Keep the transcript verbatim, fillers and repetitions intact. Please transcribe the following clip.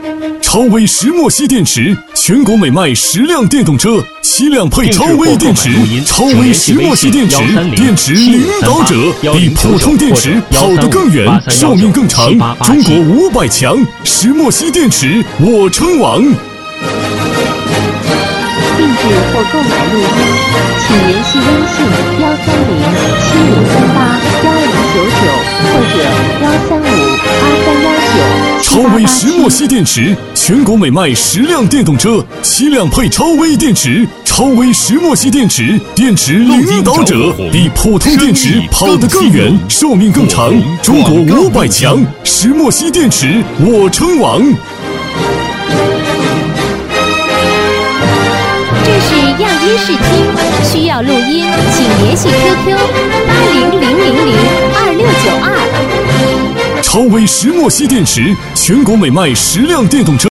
超微石墨烯电池，全国每卖十辆电动车，七辆配超微电池。超微石墨烯电池，电池领导者，比普通电池跑得更远，寿命更长，中国五百强。石墨烯电池，我称王。 定制或购买录音，请联系微信幺三零七五三八幺零九九或者幺三五八三幺九。 超微石墨烯电池，全国每卖十辆电动车，七辆配超微电池。超微石墨烯电池，电池领导者，比普通电池跑得更远，寿命更长，中国五百强。石墨烯电池，我称王。 这是样音试听，需要录音，请联系 Q Q 八零零零零二六九二。 超微石墨烯电池，全国每卖十辆电动车。